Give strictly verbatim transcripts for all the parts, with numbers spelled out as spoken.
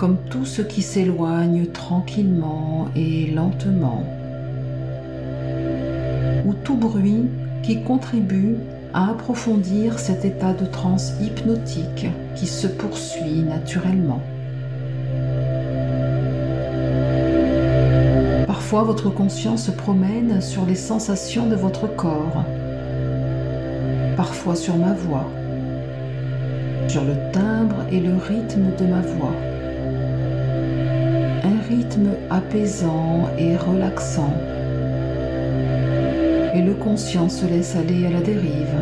comme tout ce qui s'éloigne tranquillement et lentement, ou tout bruit qui contribue à approfondir cet état de transe hypnotique qui se poursuit naturellement. Parfois, votre conscience se promène sur les sensations de votre corps, parfois sur ma voix, sur le timbre et le rythme de ma voix. Un rythme apaisant et relaxant. Et le conscient se laisse aller à la dérive,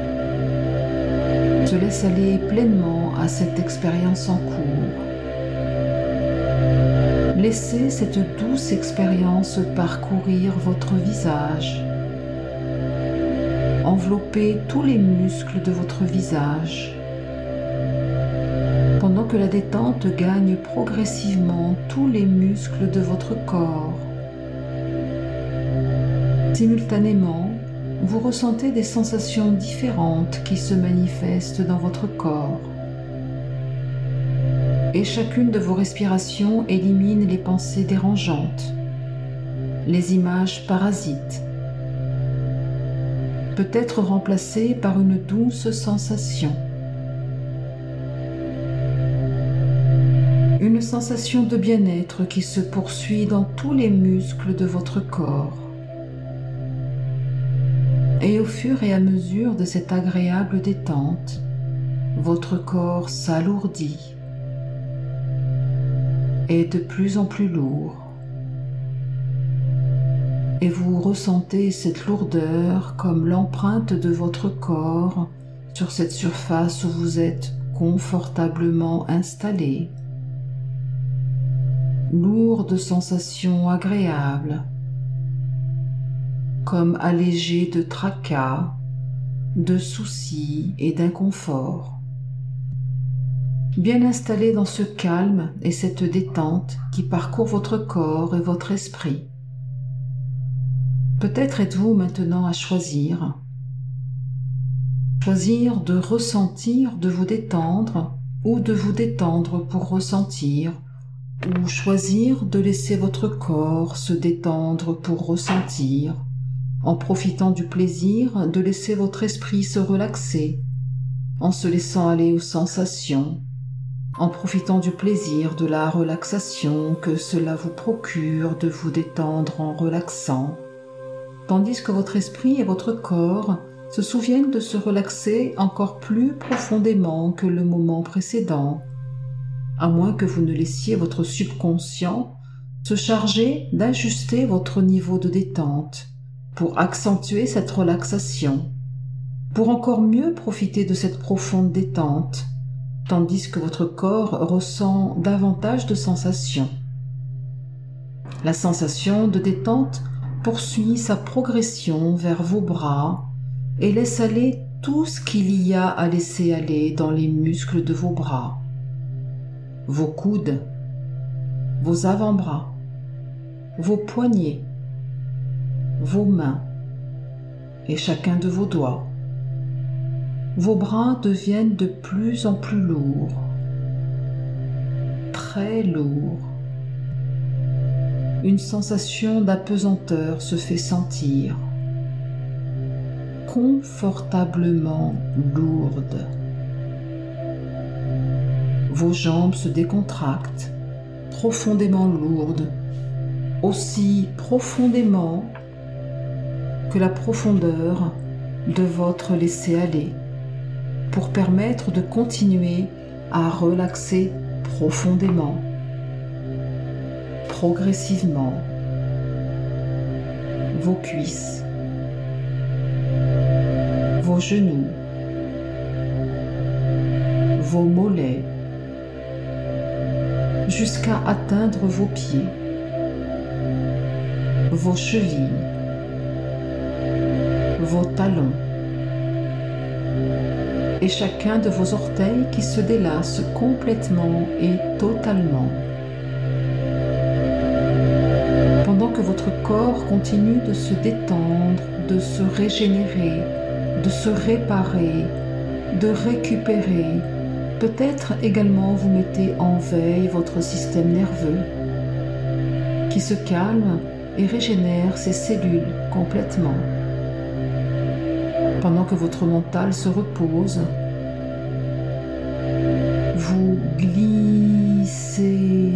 se laisse aller pleinement à cette expérience en cours. Laissez cette douce expérience parcourir votre visage, envelopper tous les muscles de votre visage, pendant que la détente gagne progressivement tous les muscles de votre corps. Simultanément, vous ressentez des sensations différentes qui se manifestent dans votre corps. Et chacune de vos respirations élimine les pensées dérangeantes, les images parasites, peut être remplacées par une douce sensation. Une sensation de bien-être qui se poursuit dans tous les muscles de votre corps. Et au fur et à mesure de cette agréable détente, votre corps s'alourdit, est de plus en plus lourd, et vous ressentez cette lourdeur comme l'empreinte de votre corps sur cette surface où vous êtes confortablement installé. Lourde sensation agréable, comme allégé de tracas, de soucis et d'inconfort. Bien installé dans ce calme et cette détente qui parcourt votre corps et votre esprit. Peut-être êtes-vous maintenant à choisir. Choisir de ressentir, de vous détendre, ou de vous détendre pour ressentir, ou choisir de laisser votre corps se détendre pour ressentir, en profitant du plaisir de laisser votre esprit se relaxer, en se laissant aller aux sensations, en profitant du plaisir de la relaxation que cela vous procure de vous détendre en relaxant, tandis que votre esprit et votre corps se souviennent de se relaxer encore plus profondément que le moment précédent, à moins que vous ne laissiez votre subconscient se charger d'ajuster votre niveau de détente pour accentuer cette relaxation, pour encore mieux profiter de cette profonde détente, tandis que votre corps ressent davantage de sensations. La sensation de détente poursuit sa progression vers vos bras et laisse aller tout ce qu'il y a à laisser aller dans les muscles de vos bras, vos coudes, vos avant-bras, vos poignets, vos mains et chacun de vos doigts. Vos bras deviennent de plus en plus lourds, très lourds. Une sensation d'apesanteur se fait sentir, confortablement lourde. Vos jambes se décontractent, profondément lourdes, aussi profondément que la profondeur de votre laisser-aller, pour permettre de continuer à relaxer profondément, progressivement, vos cuisses, vos genoux, vos mollets, jusqu'à atteindre vos pieds, vos chevilles, vos talons, et chacun de vos orteils qui se délasse complètement et totalement. Pendant que votre corps continue de se détendre, de se régénérer, de se réparer, de récupérer, Peut-être également vous mettez en veille votre système nerveux qui se calme et régénère ses cellules complètement. Pendant que votre mental se repose, vous glissez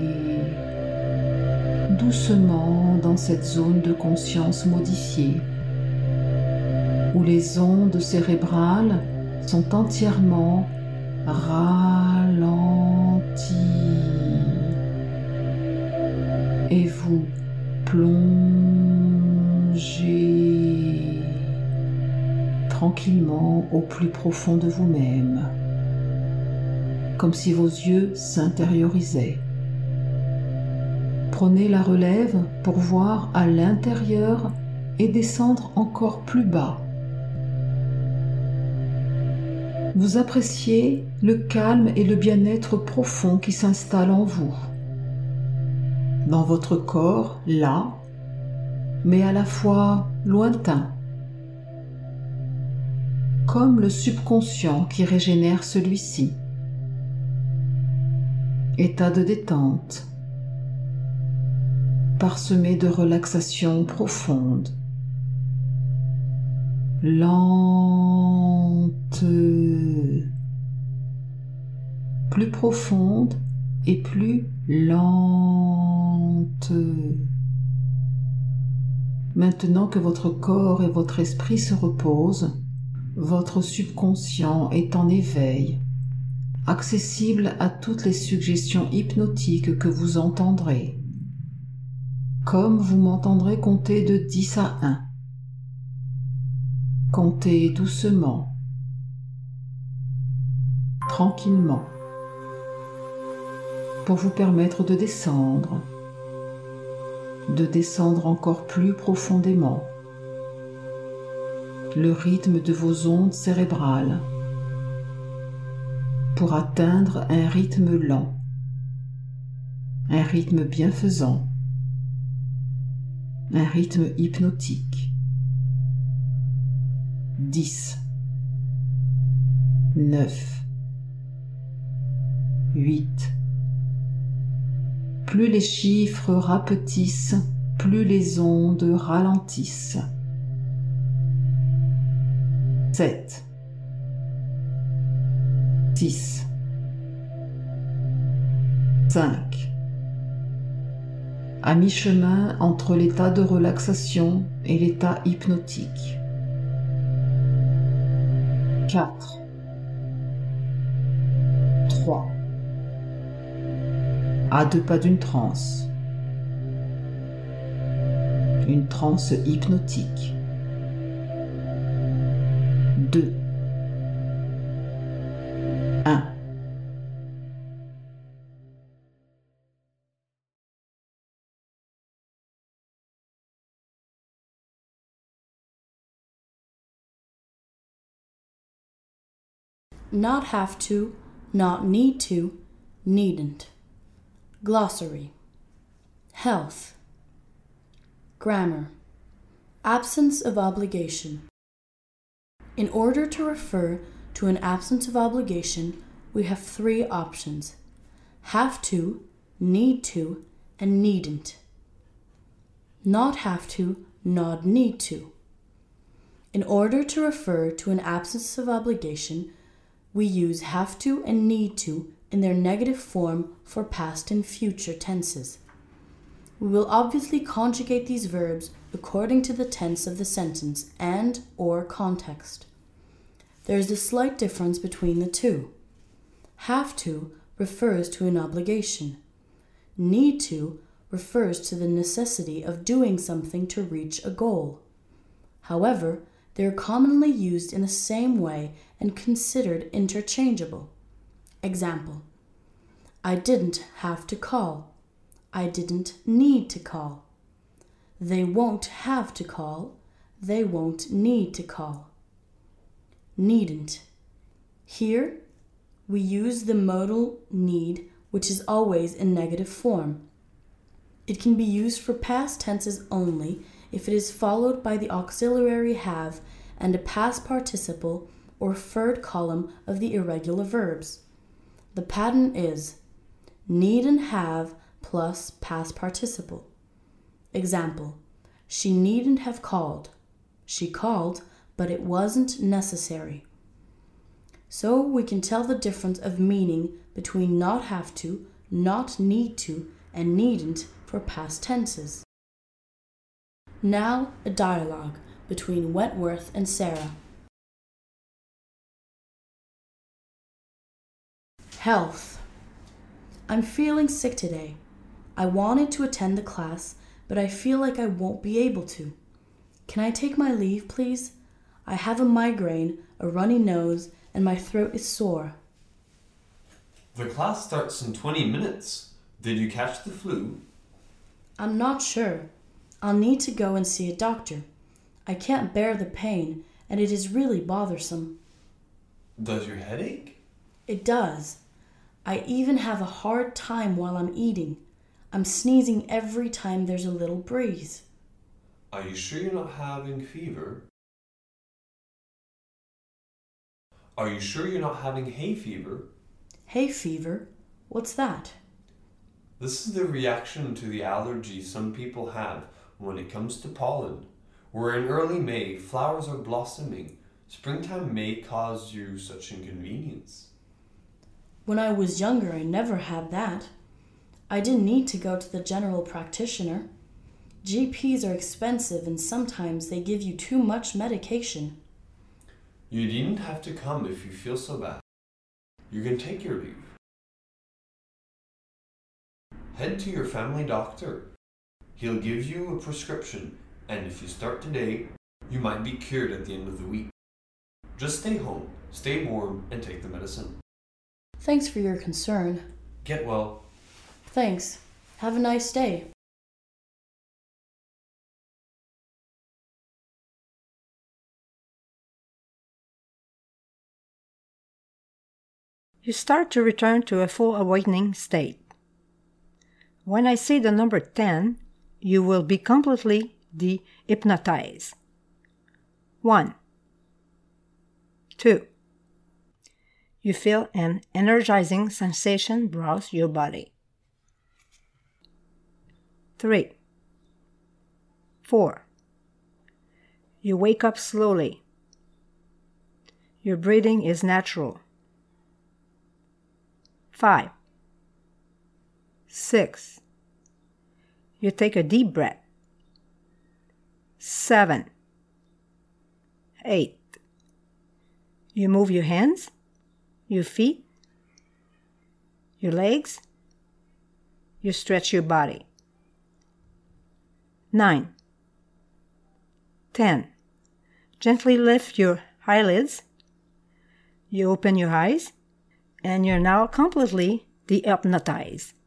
doucement dans cette zone de conscience modifiée, où les ondes cérébrales sont entièrement ralenties et vous plongez tranquillement au plus profond de vous-même, comme si vos yeux s'intériorisaient. Prenez la relève pour voir à l'intérieur et descendre encore plus bas. Vous appréciez le calme et le bien-être profond qui s'installe en vous, dans votre corps, là, mais à la fois lointain, comme le subconscient qui régénère celui-ci. État de détente, parsemé de relaxation profonde, lente, plus profonde et plus lente. Maintenant que votre corps et votre esprit se reposent, votre subconscient est en éveil, accessible à toutes les suggestions hypnotiques que vous entendrez. Comme vous m'entendrez compter de dix à un. Comptez doucement, tranquillement, pour vous permettre de descendre, de descendre encore plus profondément, le rythme de vos ondes cérébrales, pour atteindre un rythme lent, un rythme bienfaisant, un rythme hypnotique. dix, neuf, huit. Plus les chiffres rapetissent, plus les ondes ralentissent. sept, six, cinq. À mi-chemin entre l'état de relaxation et l'état hypnotique. quatre, trois. À deux pas d'une transe. Une transe hypnotique. deux, un. Not have to, not need to, needn't. Glossary. Health. Grammar. Absence of obligation. In order to refer to an absence of obligation, we have three options: have to, need to, and needn't. Not have to, not need to. In order to refer to an absence of obligation, we use have to and need to in their negative form for past and future tenses. We will obviously conjugate these verbs according to the tense of the sentence and or context. There is a slight difference between the two. Have to refers to an obligation. Need to refers to the necessity of doing something to reach a goal. However, they are commonly used in the same way and considered interchangeable. Example: I didn't have to call. I didn't need to call. They won't have to call. They won't need to call. Needn't. Here, we use the modal need, which is always in negative form. It can be used for past tenses only if it is followed by the auxiliary have and a past participle or third column of the irregular verbs. The pattern is need and have plus past participle. Example, she needn't have called. She called, but it wasn't necessary. So we can tell the difference of meaning between not have to, not need to, and needn't for past tenses. Now a dialogue between Wentworth and Sarah. Health. I'm feeling sick today. I wanted to attend the class, but I feel like I won't be able to. Can I take my leave, please? I have a migraine, a runny nose, and my throat is sore. The class starts in twenty minutes. Did you catch the flu? I'm not sure. I'll need to go and see a doctor. I can't bear the pain, and it is really bothersome. Does your head ache? It does. I even have a hard time while I'm eating. I'm sneezing every time there's a little breeze. Are you sure you're not having fever? Are you sure you're not having hay fever? Hay fever? What's that? This is the reaction to the allergy some people have when it comes to pollen. We're in early May, flowers are blossoming. Springtime may cause you such inconvenience. When I was younger, I never had that. I didn't need to go to the general practitioner. G Ps are expensive and sometimes they give you too much medication. You needn't have to come if you feel so bad. You can take your leave. Head to your family doctor. He'll give you a prescription, and if you start today, you might be cured at the end of the week. Just stay home, stay warm, and take the medicine. Thanks for your concern. Get well. Thanks. Have a nice day. You start to return to a full awakening state. When I say the number ten, you will be completely de-hypnotized. One. Two. You feel an energizing sensation browse your body. Three. Four. You wake up slowly. Your breathing is natural. Five. Six. You take a deep breath. Seven. Eight. You move your hands, your feet, your legs. You stretch your body. Nine. Ten. Gently lift your eyelids. You open your eyes, and you're now completely de-hypnotized.